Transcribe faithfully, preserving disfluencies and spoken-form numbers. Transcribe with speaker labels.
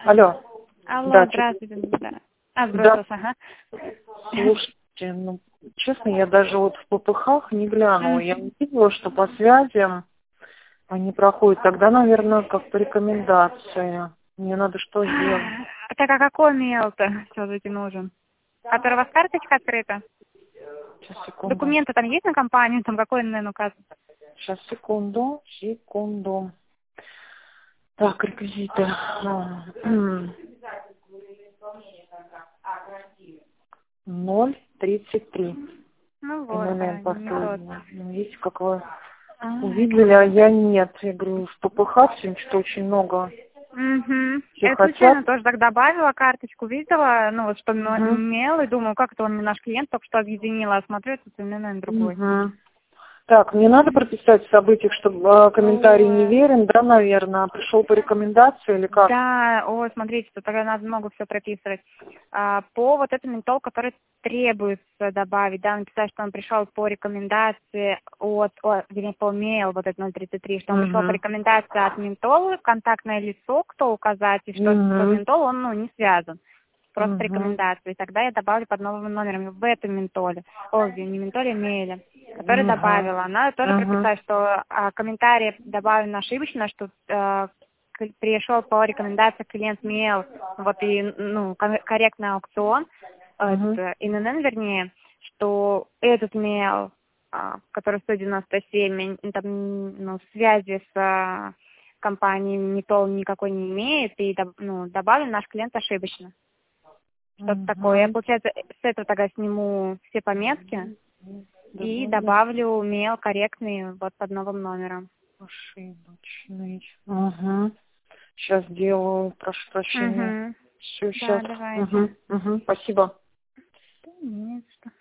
Speaker 1: Алло.
Speaker 2: Алло,
Speaker 1: Да, чё-
Speaker 2: здравствуйте. Да. А,
Speaker 1: да,
Speaker 2: сбросился, ага.
Speaker 1: слушайте, ну, честно, я даже вот в ППХ не глянула. Я
Speaker 2: Мгм.
Speaker 1: не видела, что по связям они проходят. Тогда, наверное, как по рекомендации. Мне надо что сделать?
Speaker 2: Так, а какой мейл-то все-таки нужен? Который у вас карточка открыта?
Speaker 1: Сейчас, секунду.
Speaker 2: Документы там есть на компанию? Там какой, наверное, указан?
Speaker 1: Сейчас, секунду, секунду. Так, реквизиты. А, м, ноль тридцать три.
Speaker 2: Ну вот, да,
Speaker 1: ННН
Speaker 2: не тот.
Speaker 1: последний. Ну, видите, как вы
Speaker 2: А,
Speaker 1: увидели, а я нет. Я говорю, в ППХ всем что очень много.
Speaker 2: Угу.
Speaker 1: Все
Speaker 2: Я
Speaker 1: хотят.
Speaker 2: случайно тоже так добавила карточку, видела, ну, вот что
Speaker 1: Угу.
Speaker 2: мейл, и думаю, как это он не наш клиент, только что объединила, а смотрю, это, наверное, другой.
Speaker 1: Угу. Так, мне надо прописать в событиях, чтобы э, комментарий не
Speaker 2: Ой.
Speaker 1: верен, да, наверное, пришел по рекомендации или как?
Speaker 2: Да, ой, смотрите, тут тогда надо много все прописывать. А, по вот этому ментол, который требуется добавить, да, написать, что он пришел по рекомендации от, о, вернее, по mail, вот это ноль тридцать три, что он пришел по
Speaker 1: Угу.
Speaker 2: рекомендации от ментола, контактное лицо, кто указать, и что по
Speaker 1: Угу.
Speaker 2: ментолу он, ну, не связан. Просто по
Speaker 1: Угу.
Speaker 2: рекомендации. Тогда я добавлю под новым номером в этом ментоле. Ой, не ментоле, а мейле. Который
Speaker 1: Угу.
Speaker 2: добавила. Надо тоже
Speaker 1: Угу.
Speaker 2: прописать, что а, комментарий добавлен ошибочно, что э, к- пришел по рекомендации клиент мейл, вот и ну кон- корректный аукцион,
Speaker 1: Угу.
Speaker 2: это ИНН вернее, что этот мейл, а, который сто девяносто семь, м, там, ну, связи с а, компанией Нитол никакой не имеет, и доб- ну, добавлен наш клиент ошибочно. Что-то такое. Я,
Speaker 1: Угу.
Speaker 2: получается, с этого тогда сниму все пометки и
Speaker 1: Добавлю
Speaker 2: добавлю мейл корректный вот под новым номером.
Speaker 1: ошибочный. Угу. Сейчас делаю, прошу прощения.
Speaker 2: Угу.
Speaker 1: Все,
Speaker 2: Да,
Speaker 1: сейчас.
Speaker 2: давайте.
Speaker 1: Угу. Угу. Спасибо.
Speaker 2: Да не за что.